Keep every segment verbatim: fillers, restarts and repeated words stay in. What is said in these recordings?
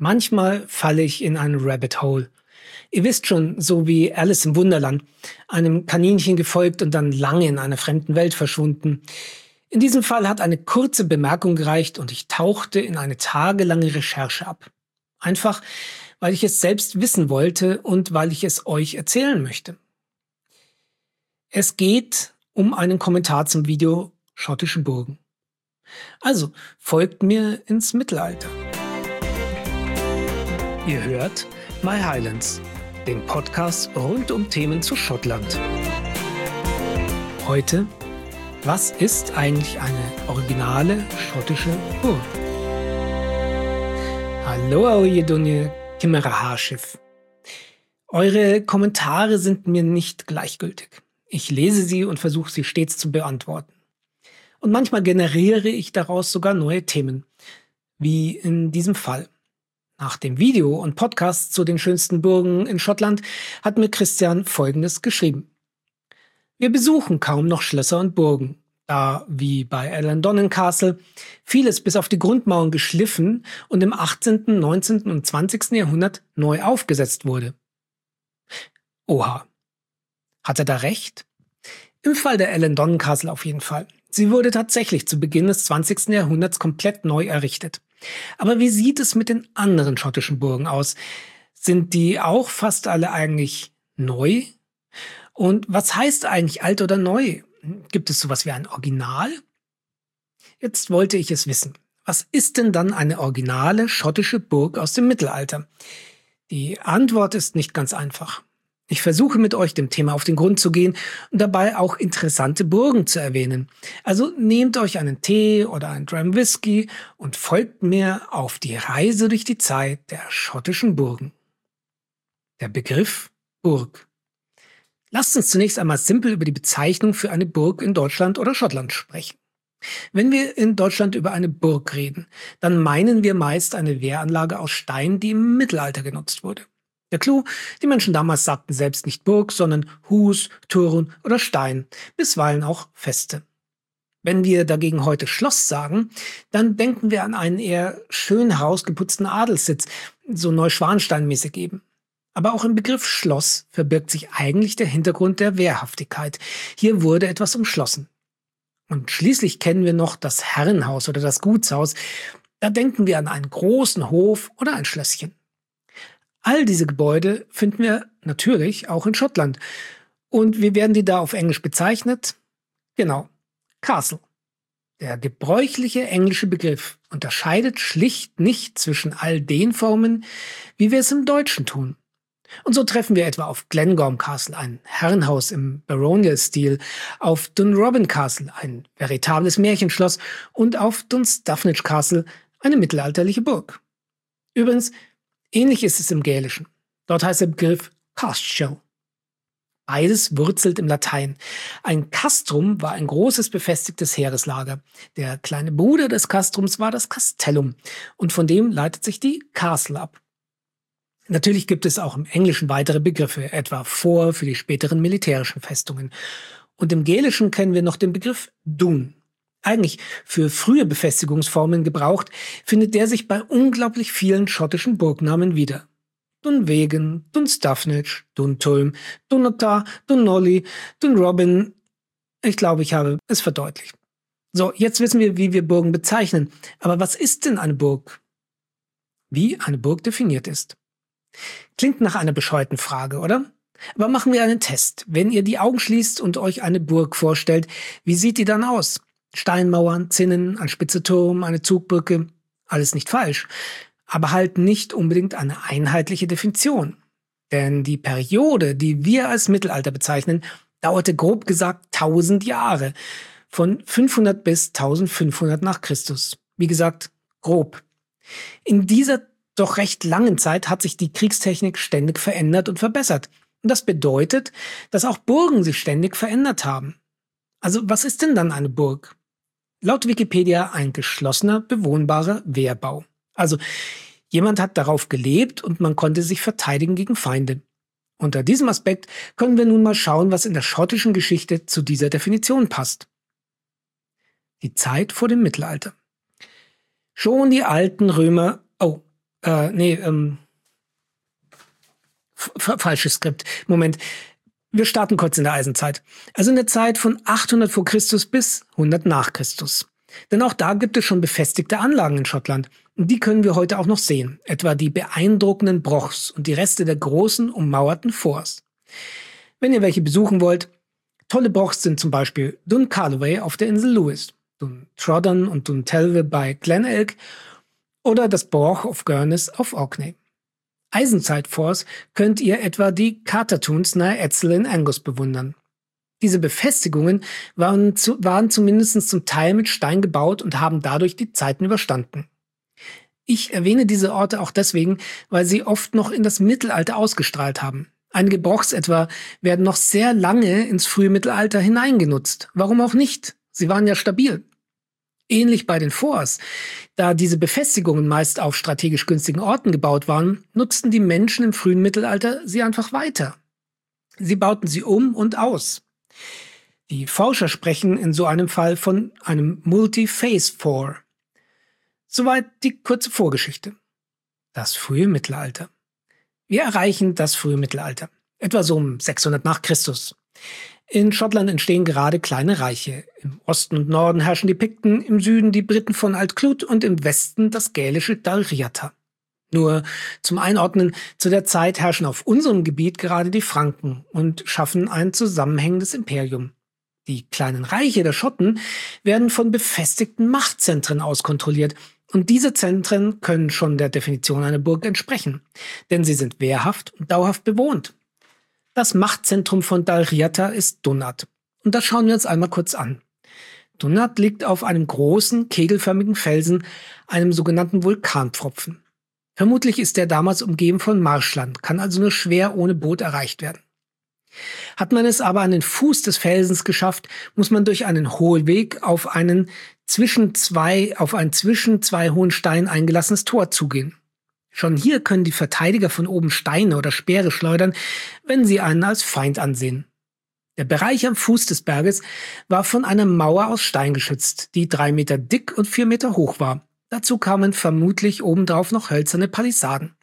Manchmal falle ich in ein Rabbit Hole. Ihr wisst schon, so wie Alice im Wunderland, einem Kaninchen gefolgt und dann lange in einer fremden Welt verschwunden. In diesem Fall hat eine kurze Bemerkung gereicht und ich tauchte in eine tagelange Recherche ab. Einfach, weil ich es selbst wissen wollte und weil ich es euch erzählen möchte. Es geht um einen Kommentar zum Video Schottische Burgen. Also, folgt mir ins Mittelalter. Ihr hört My Highlands, den Podcast rund um Themen zu Schottland. Heute, was ist eigentlich eine originale schottische Burg? Hallo, ihr Dunje, Kimmerer Haarschiff. Eure Kommentare sind mir nicht gleichgültig. Ich lese sie und versuche sie stets zu beantworten. Und manchmal generiere ich daraus sogar neue Themen, wie in diesem Fall. Nach dem Video und Podcast zu den schönsten Burgen in Schottland hat mir Christian Folgendes geschrieben. Wir besuchen kaum noch Schlösser und Burgen, da, wie bei Ellandonnan Castle, vieles bis auf die Grundmauern geschliffen und im achtzehnten, neunzehnten und zwanzigsten Jahrhundert neu aufgesetzt wurde. Oha. Hat er da recht? Im Fall der Ellandonnan Castle auf jeden Fall. Sie wurde tatsächlich zu Beginn des zwanzigsten Jahrhunderts komplett neu errichtet. Aber wie sieht es mit den anderen schottischen Burgen aus? Sind die auch fast alle eigentlich neu? Und was heißt eigentlich alt oder neu? Gibt es sowas wie ein Original? Jetzt wollte ich es wissen. Was ist denn dann eine originale schottische Burg aus dem Mittelalter? Die Antwort ist nicht ganz einfach. Ich versuche mit euch dem Thema auf den Grund zu gehen und dabei auch interessante Burgen zu erwähnen. Also nehmt euch einen Tee oder einen Dram Whisky und folgt mir auf die Reise durch die Zeit der schottischen Burgen. Der Begriff Burg. Lasst uns zunächst einmal simpel über die Bezeichnung für eine Burg in Deutschland oder Schottland sprechen. Wenn wir in Deutschland über eine Burg reden, dann meinen wir meist eine Wehranlage aus Stein, die im Mittelalter genutzt wurde. Der Clou, die Menschen damals sagten selbst nicht Burg, sondern Hus, Turm oder Stein, bisweilen auch Feste. Wenn wir dagegen heute Schloss sagen, dann denken wir an einen eher schön herausgeputzten Adelssitz, so Neuschwanstein-mäßig eben. Aber auch im Begriff Schloss verbirgt sich eigentlich der Hintergrund der Wehrhaftigkeit. Hier wurde etwas umschlossen. Und schließlich kennen wir noch das Herrenhaus oder das Gutshaus. Da denken wir an einen großen Hof oder ein Schlösschen. All diese Gebäude finden wir natürlich auch in Schottland. Und wie werden die da auf Englisch bezeichnet? Genau, Castle. Der gebräuchliche englische Begriff unterscheidet schlicht nicht zwischen all den Formen, wie wir es im Deutschen tun. Und so treffen wir etwa auf Glengorm Castle, ein Herrenhaus im Baronial-Stil, auf Dunrobin Castle, ein veritables Märchenschloss, und auf Dunstafnage Castle, eine mittelalterliche Burg. Übrigens, ähnlich ist es im Gälischen. Dort heißt der Begriff Castell. Beides wurzelt im Latein. Ein Castrum war ein großes befestigtes Heereslager. Der kleine Bruder des Castrums war das Castellum und von dem leitet sich die Castle ab. Natürlich gibt es auch im Englischen weitere Begriffe, etwa Fort für die späteren militärischen Festungen. Und im Gälischen kennen wir noch den Begriff Dun. Eigentlich für frühe Befestigungsformen gebraucht, findet der sich bei unglaublich vielen schottischen Burgnamen wieder. Dunvegan, Dunstafnage, Duntulm, Dunnottar, Dunnolly, Dunrobin. Ich glaube, ich habe es verdeutlicht. So, jetzt wissen wir, wie wir Burgen bezeichnen. Aber was ist denn eine Burg? Wie eine Burg definiert ist. Klingt nach einer bescheuerten Frage, oder? Aber machen wir einen Test. Wenn ihr die Augen schließt und euch eine Burg vorstellt, wie sieht die dann aus? Steinmauern, Zinnen, ein spitzer Turm, eine Zugbrücke, alles nicht falsch, aber halt nicht unbedingt eine einheitliche Definition. Denn die Periode, die wir als Mittelalter bezeichnen, dauerte grob gesagt tausend Jahre, von fünfhundert bis eintausendfünfhundert nach Christus. Wie gesagt, grob. In dieser doch recht langen Zeit hat sich die Kriegstechnik ständig verändert und verbessert. Und das bedeutet, dass auch Burgen sich ständig verändert haben. Also was ist denn dann eine Burg? Laut Wikipedia ein geschlossener, bewohnbarer Wehrbau. Also jemand hat darauf gelebt und man konnte sich verteidigen gegen Feinde. Unter diesem Aspekt können wir nun mal schauen, was in der schottischen Geschichte zu dieser Definition passt. Die Zeit vor dem Mittelalter. Schon die alten Römer, oh, Äh, nee, ähm, f- falsches Skript. Moment. Wir starten kurz in der Eisenzeit. Also in der Zeit von achthundert vor Christus bis hundert nach Christus. Denn auch da gibt es schon befestigte Anlagen in Schottland. Und die können wir heute auch noch sehen. Etwa die beeindruckenden Brochs und die Reste der großen, ummauerten Forts. Wenn ihr welche besuchen wollt, tolle Brochs sind zum Beispiel Dun Calloway auf der Insel Lewis, Dun Trodden und Dun Telve bei Glenelg oder das Broch of Gurness auf Orkney. Eisenzeit-Forts könnt ihr etwa die Cartertons nahe Etzel in Angus bewundern. Diese Befestigungen waren, zu, waren zumindest zum Teil mit Stein gebaut und haben dadurch die Zeiten überstanden. Ich erwähne diese Orte auch deswegen, weil sie oft noch in das Mittelalter ausgestrahlt haben. Einige Brochs etwa werden noch sehr lange ins frühe Mittelalter hineingenutzt. Warum auch nicht? Sie waren ja stabil. Ähnlich bei den Forts. Da diese Befestigungen meist auf strategisch günstigen Orten gebaut waren, nutzten die Menschen im frühen Mittelalter sie einfach weiter. Sie bauten sie um und aus. Die Forscher sprechen in so einem Fall von einem Multi-Phase Fort. Soweit die kurze Vorgeschichte. Das frühe Mittelalter. Wir erreichen das frühe Mittelalter, etwa so um sechshundert nach Christus. In Schottland entstehen gerade kleine Reiche. Im Osten und Norden herrschen die Pikten, im Süden die Briten von Alt-Clwyd und im Westen das gälische Dalriata. Nur zum Einordnen, zu der Zeit herrschen auf unserem Gebiet gerade die Franken und schaffen ein zusammenhängendes Imperium. Die kleinen Reiche der Schotten werden von befestigten Machtzentren aus kontrolliert. Und diese Zentren können schon der Definition einer Burg entsprechen, denn sie sind wehrhaft und dauerhaft bewohnt. Das Machtzentrum von Dalriata ist Dunnart. Und das schauen wir uns einmal kurz an. Dunnart liegt auf einem großen, kegelförmigen Felsen, einem sogenannten Vulkanpfropfen. Vermutlich ist er damals umgeben von Marschland, kann also nur schwer ohne Boot erreicht werden. Hat man es aber an den Fuß des Felsens geschafft, muss man durch einen Hohlweg auf einen zwischen zwei, auf ein zwischen zwei hohen Steinen eingelassenes Tor zugehen. Schon hier können die Verteidiger von oben Steine oder Speere schleudern, wenn sie einen als Feind ansehen. Der Bereich am Fuß des Berges war von einer Mauer aus Stein geschützt, die drei Meter dick und vier Meter hoch war. Dazu kamen vermutlich obendrauf noch hölzerne Palisaden.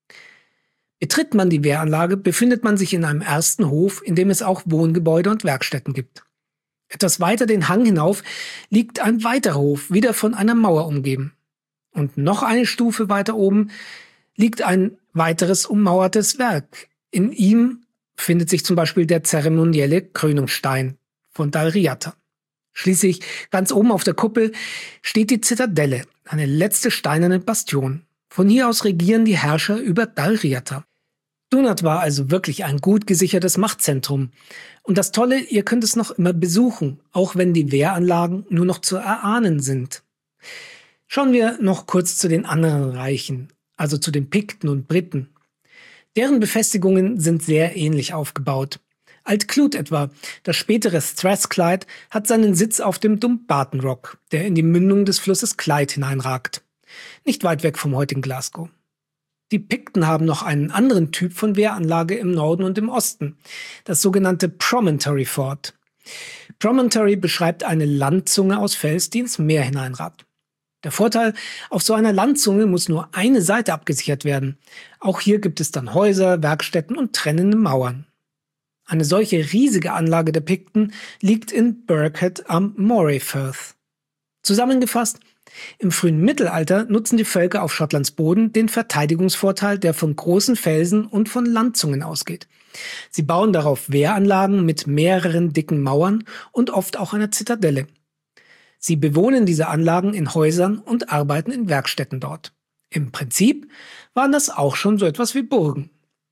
Betritt man die Wehranlage, befindet man sich in einem ersten Hof, in dem es auch Wohngebäude und Werkstätten gibt. Etwas weiter den Hang hinauf liegt ein weiterer Hof, wieder von einer Mauer umgeben. Und noch eine Stufe weiter oben liegt ein weiteres ummauertes Werk. In ihm findet sich zum Beispiel der zeremonielle Krönungsstein von Dalriata. Schließlich ganz oben auf der Kuppel steht die Zitadelle, eine letzte steinerne Bastion. Von hier aus regieren die Herrscher über Dalriata. Dunnart war also wirklich ein gut gesichertes Machtzentrum. Und das Tolle, ihr könnt es noch immer besuchen, auch wenn die Wehranlagen nur noch zu erahnen sind. Schauen wir noch kurz zu den anderen Reichen, also zu den Pikten und Briten. Deren Befestigungen sind sehr ähnlich aufgebaut. Alt-Clwyd etwa, das spätere Strathclyde, hat seinen Sitz auf dem Dumbarton Rock, der in die Mündung des Flusses Clyde hineinragt. Nicht weit weg vom heutigen Glasgow. Die Pikten haben noch einen anderen Typ von Wehranlage im Norden und im Osten, das sogenannte Promontory Fort. Promontory beschreibt eine Landzunge aus Fels, die ins Meer hineinragt. Der Vorteil, auf so einer Landzunge muss nur eine Seite abgesichert werden. Auch hier gibt es dann Häuser, Werkstätten und trennende Mauern. Eine solche riesige Anlage der Pikten liegt in Birkhead am Moray Firth. Zusammengefasst, im frühen Mittelalter nutzen die Völker auf Schottlands Boden den Verteidigungsvorteil, der von großen Felsen und von Landzungen ausgeht. Sie bauen darauf Wehranlagen mit mehreren dicken Mauern und oft auch einer Zitadelle. Sie bewohnen diese Anlagen in Häusern und arbeiten in Werkstätten dort. Im Prinzip waren das auch schon so etwas wie Burgen.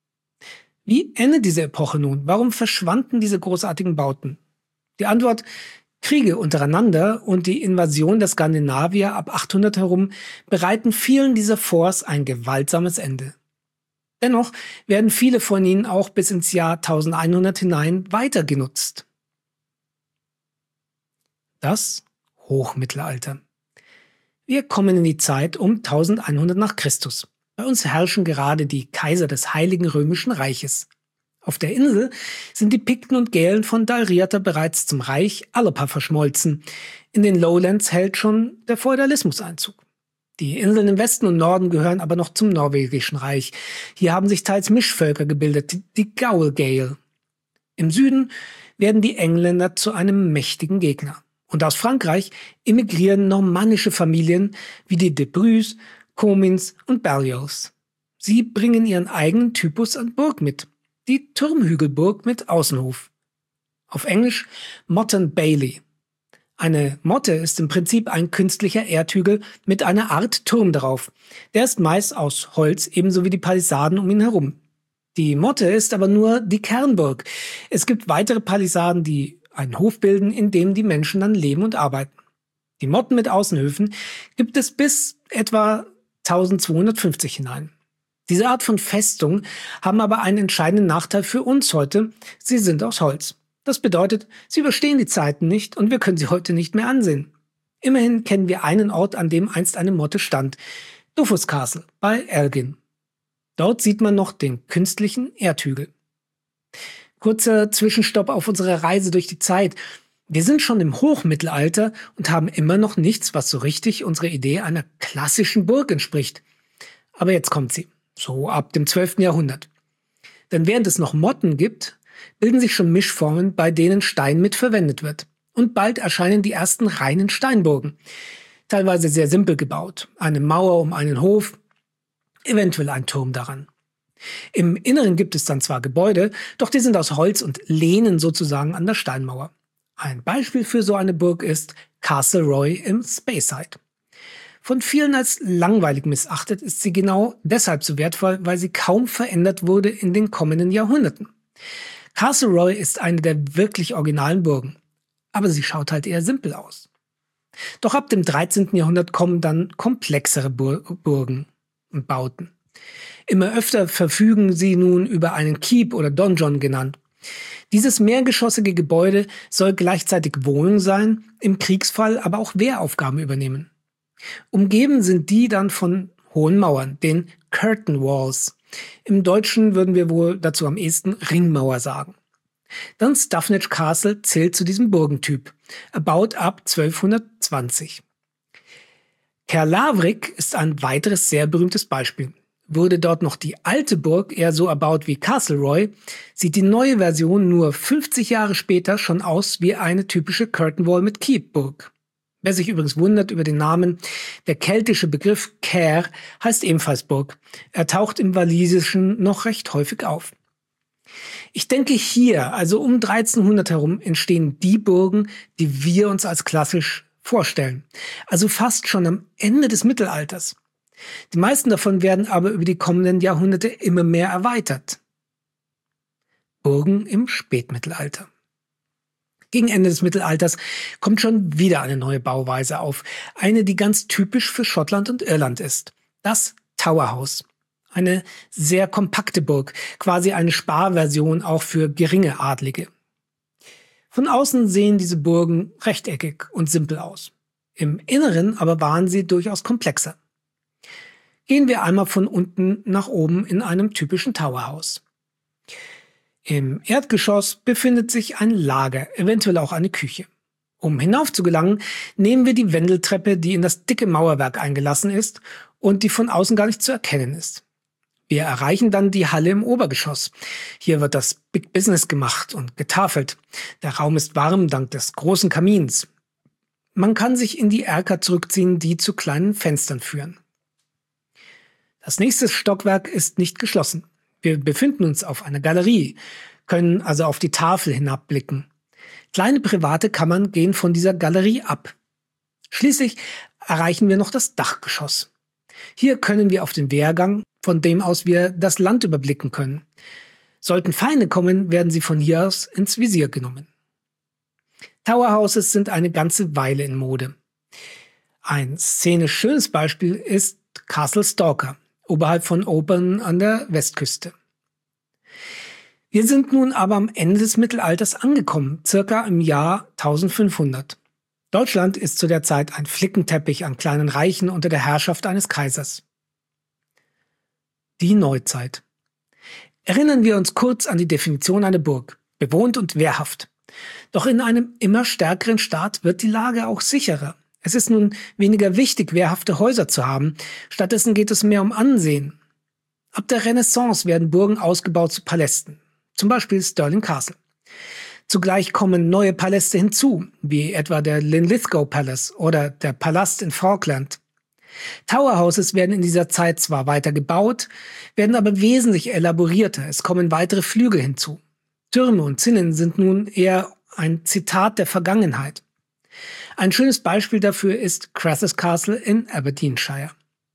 Wie endet diese Epoche nun? Warum verschwanden diese großartigen Bauten? Die Antwort: Kriege untereinander und die Invasion der Skandinavier ab achthundert herum bereiten vielen dieser Forts ein gewaltsames Ende. Dennoch werden viele von ihnen auch bis ins Jahr elfhundert hinein weiter genutzt. Das Hochmittelalter. Wir kommen in die Zeit um elfhundert nach Christus. Bei uns herrschen gerade die Kaiser des Heiligen Römischen Reiches. Auf der Insel sind die Pikten und Gälen von Dalriata bereits zum Reich Allopa verschmolzen. In den Lowlands hält schon der Feudalismus Einzug. Die Inseln im Westen und Norden gehören aber noch zum Norwegischen Reich. Hier haben sich teils Mischvölker gebildet, die, die Gaul-Gael. Im Süden werden die Engländer zu einem mächtigen Gegner. Und aus Frankreich emigrieren normannische Familien wie die De Bruys, Comins und Berlioz. Sie bringen ihren eigenen Typus an Burg mit, die Turmhügelburg mit Außenhof. Auf Englisch Motte Bailey. Eine Motte ist im Prinzip ein künstlicher Erdhügel mit einer Art Turm drauf. Der ist meist aus Holz, ebenso wie die Palisaden um ihn herum. Die Motte ist aber nur die Kernburg. Es gibt weitere Palisaden, die einen Hof bilden, in dem die Menschen dann leben und arbeiten. Die Motten mit Außenhöfen gibt es bis etwa eintausendzweihundertfünfzig hinein. Diese Art von Festung haben aber einen entscheidenden Nachteil für uns heute. Sie sind aus Holz. Das bedeutet, sie überstehen die Zeiten nicht und wir können sie heute nicht mehr ansehen. Immerhin kennen wir einen Ort, an dem einst eine Motte stand. Dufus Castle bei Elgin. Dort sieht man noch den künstlichen Erdhügel. Kurzer Zwischenstopp auf unserer Reise durch die Zeit. Wir sind schon im Hochmittelalter und haben immer noch nichts, was so richtig unserer Idee einer klassischen Burg entspricht. Aber jetzt kommt sie, so ab dem zwölften Jahrhundert. Denn während es noch Motten gibt, bilden sich schon Mischformen, bei denen Stein mit verwendet wird. Und bald erscheinen die ersten reinen Steinburgen. Teilweise sehr simpel gebaut. Eine Mauer um einen Hof, eventuell ein Turm daran. Im Inneren gibt es dann zwar Gebäude, doch die sind aus Holz und lehnen sozusagen an der Steinmauer. Ein Beispiel für so eine Burg ist Castle Roy im Speyside. Von vielen als langweilig missachtet, ist sie genau deshalb so wertvoll, weil sie kaum verändert wurde in den kommenden Jahrhunderten. Castle Roy ist eine der wirklich originalen Burgen, aber sie schaut halt eher simpel aus. Doch ab dem dreizehnten Jahrhundert kommen dann komplexere Bur- Burgen und Bauten. Immer öfter verfügen sie nun über einen Keep oder Donjon genannt. Dieses mehrgeschossige Gebäude soll gleichzeitig Wohnung sein, im Kriegsfall aber auch Wehraufgaben übernehmen. Umgeben sind die dann von hohen Mauern, den Curtain Walls. Im Deutschen würden wir wohl dazu am ehesten Ringmauer sagen. Dann Stuffnage Castle zählt zu diesem Burgentyp, erbaut ab zwölfhundertzwanzig. Kerlavrik ist ein weiteres sehr berühmtes Beispiel. Wurde dort noch die alte Burg eher so erbaut wie Castle Roy, sieht die neue Version nur fünfzig Jahre später schon aus wie eine typische Curtain Wall mit Keep-Burg. Wer sich übrigens wundert über den Namen, der keltische Begriff Cair heißt ebenfalls Burg. Er taucht im Walisischen noch recht häufig auf. Ich denke hier, also um dreizehnhundert herum, entstehen die Burgen, die wir uns als klassisch vorstellen. Also fast schon am Ende des Mittelalters. Die meisten davon werden aber über die kommenden Jahrhunderte immer mehr erweitert. Burgen im Spätmittelalter. Gegen Ende des Mittelalters kommt schon wieder eine neue Bauweise auf. Eine, die ganz typisch für Schottland und Irland ist. Das Tower House. Eine sehr kompakte Burg, quasi eine Sparversion auch für geringe Adlige. Von außen sehen diese Burgen rechteckig und simpel aus. Im Inneren aber waren sie durchaus komplexer. Gehen wir einmal von unten nach oben in einem typischen Tower House. Im Erdgeschoss befindet sich ein Lager, eventuell auch eine Küche. Um hinauf zu gelangen, nehmen wir die Wendeltreppe, die in das dicke Mauerwerk eingelassen ist und die von außen gar nicht zu erkennen ist. Wir erreichen dann die Halle im Obergeschoss. Hier wird das Big Business gemacht und getafelt. Der Raum ist warm dank des großen Kamins. Man kann sich in die Erker zurückziehen, die zu kleinen Fenstern führen. Das nächste Stockwerk ist nicht geschlossen. Wir befinden uns auf einer Galerie, können also auf die Tafel hinabblicken. Kleine private Kammern gehen von dieser Galerie ab. Schließlich erreichen wir noch das Dachgeschoss. Hier können wir auf den Wehrgang, von dem aus wir das Land überblicken können. Sollten Feinde kommen, werden sie von hier aus ins Visier genommen. Tower Houses sind eine ganze Weile in Mode. Ein szenisch schönes Beispiel ist Castle Stalker, oberhalb von Oban an der Westküste. Wir sind nun aber am Ende des Mittelalters angekommen, circa im Jahr eintausendfünfhundert. Deutschland ist zu der Zeit ein Flickenteppich an kleinen Reichen unter der Herrschaft eines Kaisers. Die Neuzeit. Erinnern wir uns kurz an die Definition einer Burg, bewohnt und wehrhaft. Doch in einem immer stärkeren Staat wird die Lage auch sicherer. Es ist nun weniger wichtig, wehrhafte Häuser zu haben. Stattdessen geht es mehr um Ansehen. Ab der Renaissance werden Burgen ausgebaut zu Palästen. Zum Beispiel Stirling Castle. Zugleich kommen neue Paläste hinzu, wie etwa der Linlithgow Palace oder der Palast in Falkland. Tower Houses werden in dieser Zeit zwar weiter gebaut, werden aber wesentlich elaborierter. Es kommen weitere Flügel hinzu. Türme und Zinnen sind nun eher ein Zitat der Vergangenheit. Ein schönes Beispiel dafür ist Crassus Castle in Aberdeenshire.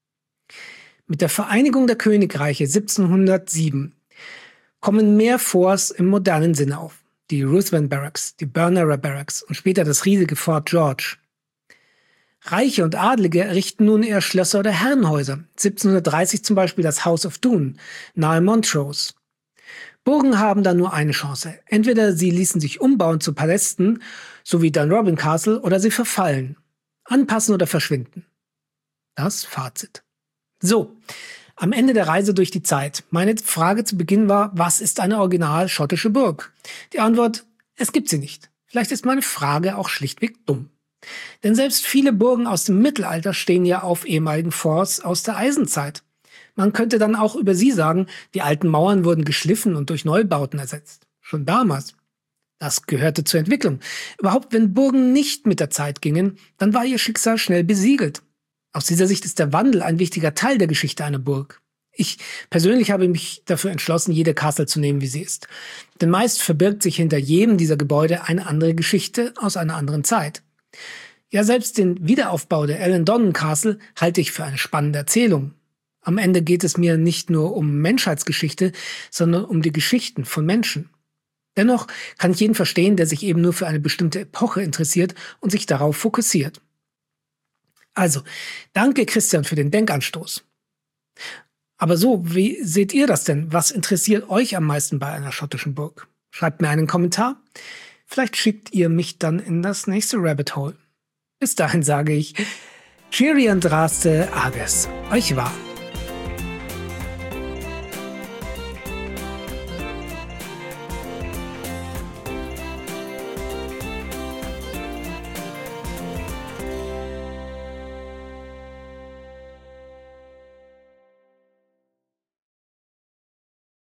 Mit der Vereinigung der Königreiche siebzehnhundertsieben kommen mehr Forts im modernen Sinne auf. Die Ruthven Barracks, die Bernera Barracks und später das riesige Fort George. Reiche und Adlige errichten nun eher Schlösser oder Herrenhäuser. siebzehnhundertdreißig zum Beispiel das House of Doon, nahe Montrose. Burgen haben da nur eine Chance. Entweder sie ließen sich umbauen zu Palästen, so wie Dunrobin Castle, oder sie verfallen, anpassen oder verschwinden. Das Fazit. So, am Ende der Reise durch die Zeit. Meine Frage zu Beginn war, was ist eine original schottische Burg? Die Antwort, es gibt sie nicht. Vielleicht ist meine Frage auch schlichtweg dumm. Denn selbst viele Burgen aus dem Mittelalter stehen ja auf ehemaligen Forts aus der Eisenzeit. Man könnte dann auch über sie sagen, die alten Mauern wurden geschliffen und durch Neubauten ersetzt. Schon damals. Das gehörte zur Entwicklung. Überhaupt, wenn Burgen nicht mit der Zeit gingen, dann war ihr Schicksal schnell besiegelt. Aus dieser Sicht ist der Wandel ein wichtiger Teil der Geschichte einer Burg. Ich persönlich habe mich dafür entschlossen, jede Castle zu nehmen, wie sie ist. Denn meist verbirgt sich hinter jedem dieser Gebäude eine andere Geschichte aus einer anderen Zeit. Ja, selbst den Wiederaufbau der Ellendon Castle halte ich für eine spannende Erzählung. Am Ende geht es mir nicht nur um Menschheitsgeschichte, sondern um die Geschichten von Menschen. Dennoch kann ich jeden verstehen, der sich eben nur für eine bestimmte Epoche interessiert und sich darauf fokussiert. Also, danke Christian für den Denkanstoß. Aber so, wie seht ihr das denn? Was interessiert euch am meisten bei einer schottischen Burg? Schreibt mir einen Kommentar. Vielleicht schickt ihr mich dann in das nächste Rabbit Hole. Bis dahin sage ich, Cheery Andraste Ages. Euch wahr.